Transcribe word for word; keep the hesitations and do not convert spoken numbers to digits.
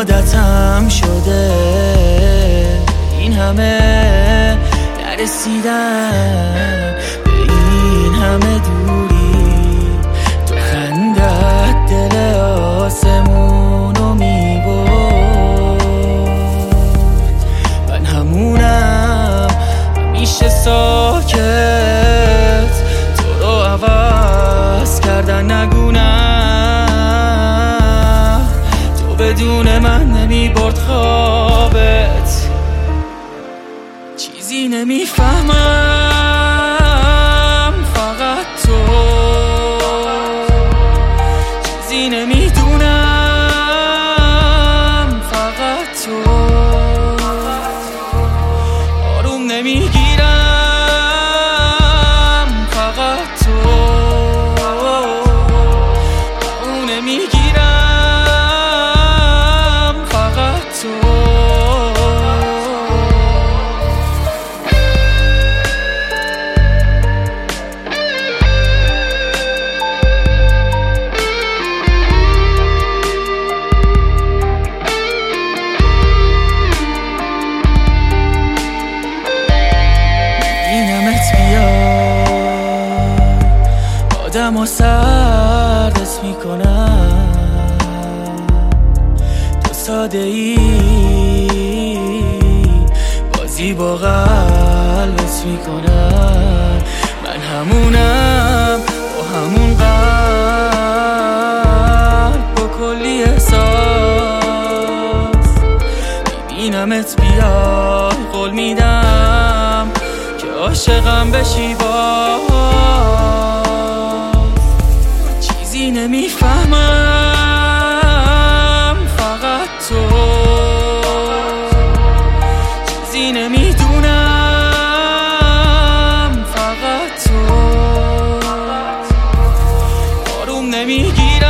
عادتم شده این همه نرسیدم به این همه دوری. تو خندت دل آسمونو میبرد، من همونم همیشه ساکت. تو رو عوض کردن نگو نه، تو بدون من نمیبرد خوابت. چیزی نمیفهمم فقط تو، چیزی نمیدونم فقط تو. آروم نمیگیرم فقط تو، اون نمیگیرم فقط تو. آدم و سردت میکنم، تو ساده ای بازی با قلبت میکنم. من همونم با همون قلب با کلی احساس. میبینمت بیای قول میدم که عاشقم بشی باز. چیزی نمیفهمم فقط تو، چیزی نمیدونم فقط تو. آروم نمیگیرم